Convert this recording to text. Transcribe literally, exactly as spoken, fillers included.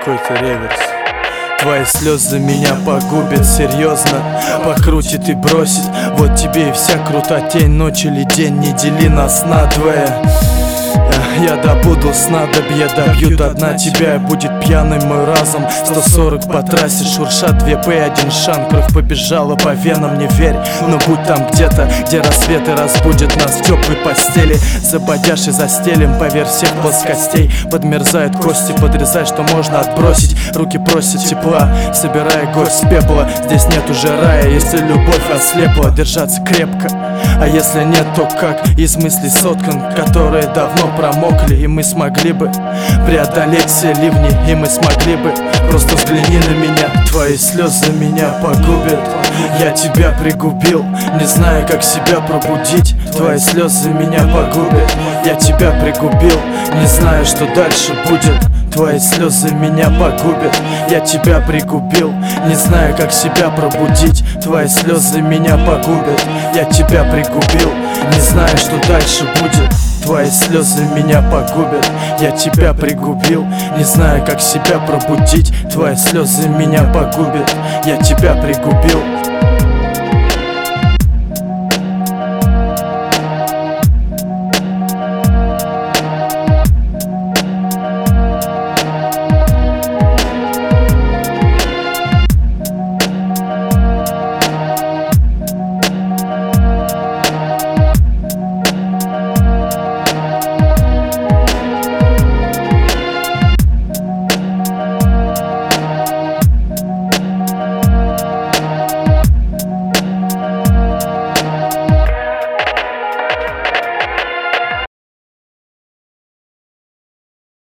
какой-то реверс. Твои слезы меня погубят, серьезно. Покрутит и бросит. Вот тебе и вся крутотень. Ночь или день, не дели нас надвое. Я добуду снадобье, добью до дна тебя, и будет пьяный мой разум. Сто сорок по трассе шуршат, две пэ, один шанс. Кровь побежала по венам, не верь. Но будь там где-то, где рассветы разбудят нас в теплой постели. За бодяж и застелим поверх всех плоскостей. Подмерзают кости, подрезай, что можно отбросить. Руки просят тепла, собирая горсть пепла. Здесь нет уже рая, если любовь ослепла. Держаться крепко, а если нет, то как? Из мыслей соткан, которые давно промокли. И мы смогли бы преодолеть все ливни. И мы смогли бы, просто взгляни на меня. Твои слезы меня погубят. Я тебя пригубил, не знаю, как себя пробудить. Твои слезы меня погубят. Я тебя пригубил, не знаю, что дальше будет. Твои слезы меня погубят. Я тебя пригубил, не знаю, как себя пробудить. Твои слезы меня погубят. Я тебя пригубил, не знаю, что дальше будет. Твои слезы меня погубят. Я тебя пригубил, не знаю, как себя пробудить. Твои слезы меня погубят. Я тебя пригубил.